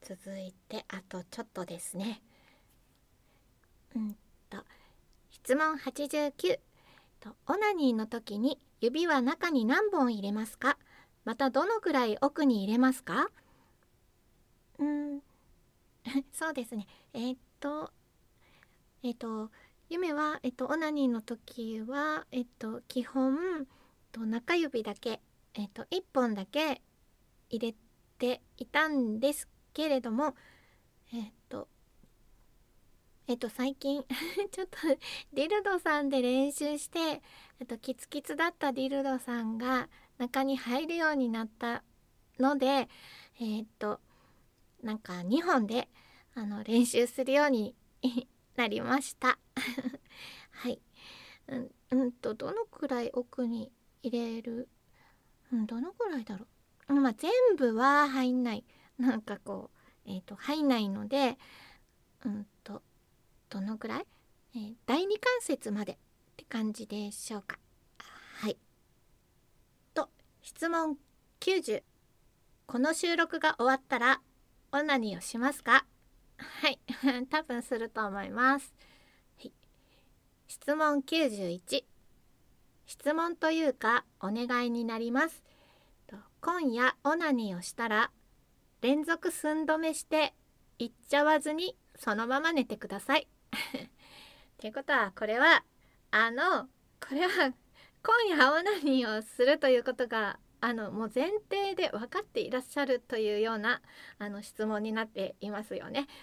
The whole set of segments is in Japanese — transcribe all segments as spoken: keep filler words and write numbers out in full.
続いてあとちょっとですね。うんと質問はちじゅうきゅうと、オナニーの時に指は中に何本入れますか？またどのくらい奥に入れますか？うーんそうですね。えーっとえーっと夢は、えっと、オナニーの時は、えっと、基本と中指だけ、えっと、いっぽんだけ入れていたんですけれども、えっとえっと最近ちょっとディルドさんで練習して、えっと、キツキツだったディルドさんが中に入るようになったので、えっとなんかにほんであの練習するようになりましたはい。うん、うんとどのくらい奥に入れる、うん、どのくらいだろう、まあ全部は入んない、なんかこうえっ、と入んないので、うんとどのくらい、えー、第二関節までって感じでしょうか。はいと、質問きゅうじゅう、この収録が終わったらオナニーをしますか？はい多分すると思います。はい、質問きゅうじゅういち、質問というかお願いになります。今夜オナニーをしたら連続寸止めして行っちゃわずにそのまま寝てくださいということは、これはあのこれは今夜オナニーをするということがあのもう前提で分かっていらっしゃるというようなあの質問になっていますよね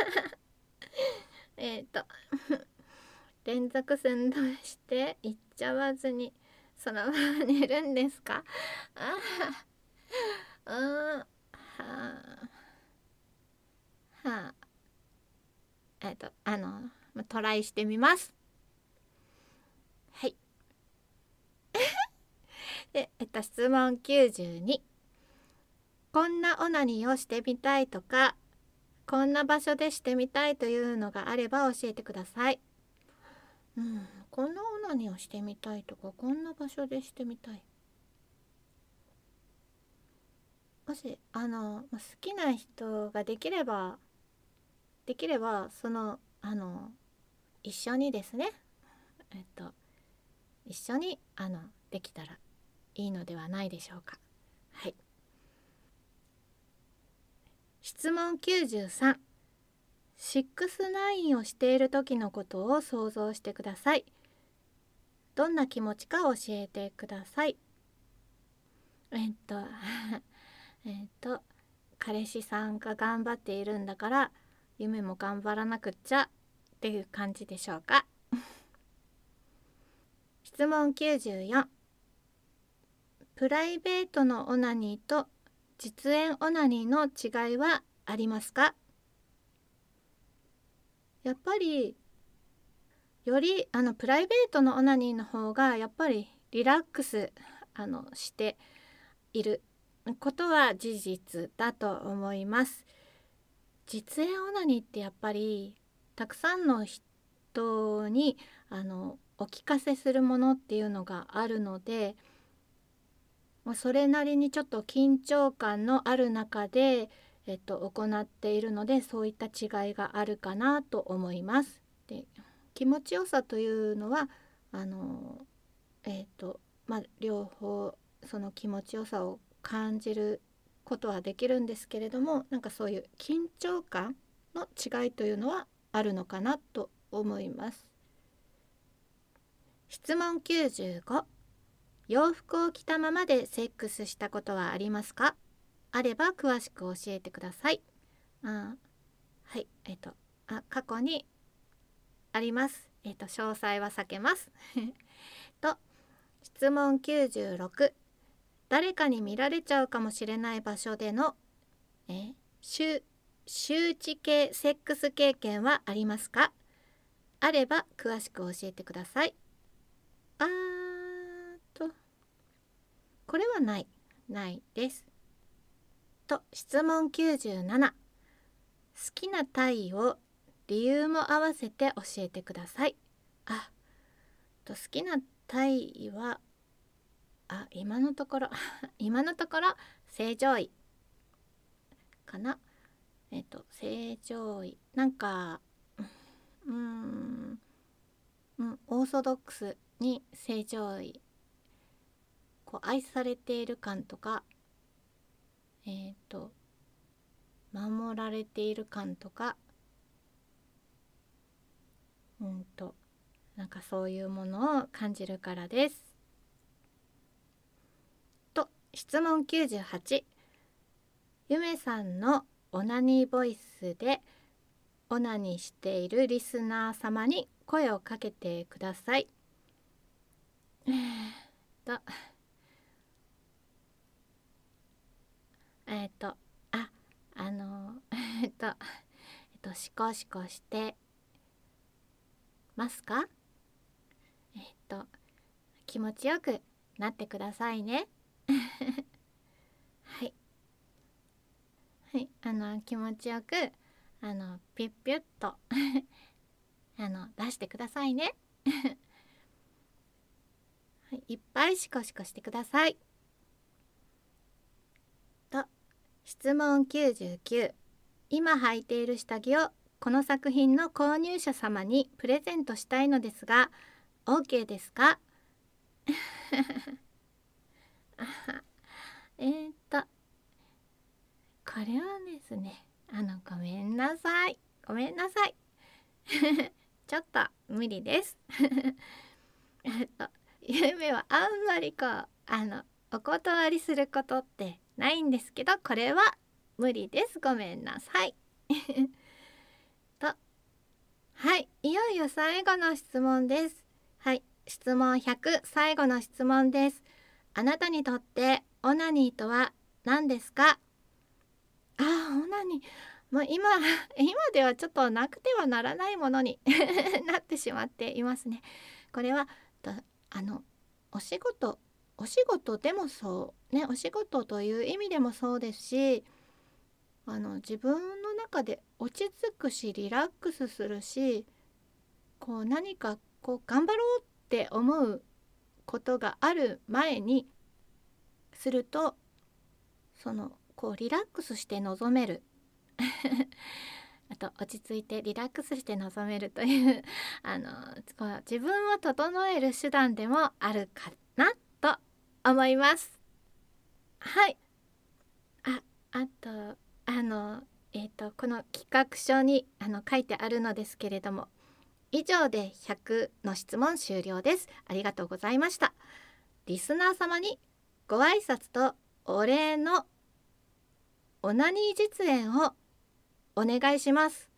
えっと連続寸止めして行っちゃわずにそのまま寝るんですか？ああ、うん、はあ、はあ、えっとあのトライしてみます。はい。で、えっと、質問きゅうじゅうに、こんなオナニーをしてみたいとかこんな場所でしてみたいというのがあれば教えてください。うん、こんなオナニーをしてみたいとかこんな場所でしてみたい、もしあの好きな人ができればできればそのあの一緒にですね、えっと一緒にあのできたらいいのではないでしょうか。はい。質問きゅうじゅうさん、シックスナインをしている時のことを想像してください。どんな気持ちか教えてください。えっとえっと彼氏さんが頑張っているんだから夢も頑張らなくっちゃっていう感じでしょうか質問きゅうじゅうよん、プライベートのオナニーと実演オナニーの違いはありますか？やっぱりよりあのプライベートのオナニーの方がやっぱりリラックスあのしていることは事実だと思います。実演オナニーってやっぱりたくさんの人にあのお聞かせするものっていうのがあるので、それなりにちょっと緊張感のある中で、えっと、行っているので、そういった違いがあるかなと思います。で、気持ちよさというのはあのえっとまあ両方その気持ちよさを感じることはできるんですけれども、なんかそういう緊張感の違いというのはあるのかなと思います。質問きゅうじゅうご、洋服を着たままでセックスしたことはありますか？あれば詳しく教えてください。あ、はい、えっとあ過去にあります。えっと詳細は避けますと、質問きゅうじゅうろく、誰かに見られちゃうかもしれない場所でのえ周周知系セックス経験はありますか？あれば詳しく教えてください。あーとこれはないないですと。質問きゅうじゅうなな、好きな体位を理由も合わせて教えてください。あと好きな体位はあ今のところ今のところ正常位かな。 えっと正常位、なんかうーん、うん、オーソドックスに正常位、こう愛されている感とか、えっと守られている感とか、うんとなんかそういうものを感じるからです。と質問きゅうじゅうはち、ゆめさんのオナニーボイスでオナニーしているリスナー様に声をかけてください。えーっとえーっとああのえーっとえっとシコシコしてますか？えーっと気持ちよくなってくださいね。はいはい、あの気持ちよくあのピュッピュッとあの出してくださいね。はい、いっぱいシコシコしてください。と質問きゅうじゅうきゅう、今履いている下着をこの作品の購入者様にプレゼントしたいのですが OK ですか？えーっとこれはですね、あのごめんなさいごめんなさいちょっと無理ですえっと夢はあんまりこうあのお断りすることってないんですけど、これは無理です。ごめんなさいとはい、いよいよ最後の質問です。はい、質問ひゃく、最後の質問です。あなたにとってオナニーとは何ですか？あー、オナニー、もう今今ではちょっとなくてはならないものになってしまっていますね。これはとあのお仕事お仕事でもそうね、お仕事という意味でもそうですし、あの自分の中で落ち着くしリラックスするし、こう何かこう頑張ろうって思うことがある前にすると、そのこうリラックスして臨めるあと落ち着いてリラックスして臨めるというあのこう自分を整える手段でもあるかなと思います。はい、ああとあのえっ、とこの企画書にあの書いてあるのですけれども、以上でひゃくの質問終了です。ありがとうございました。リスナー様にご挨拶とお礼のオナニー実演をお願いします。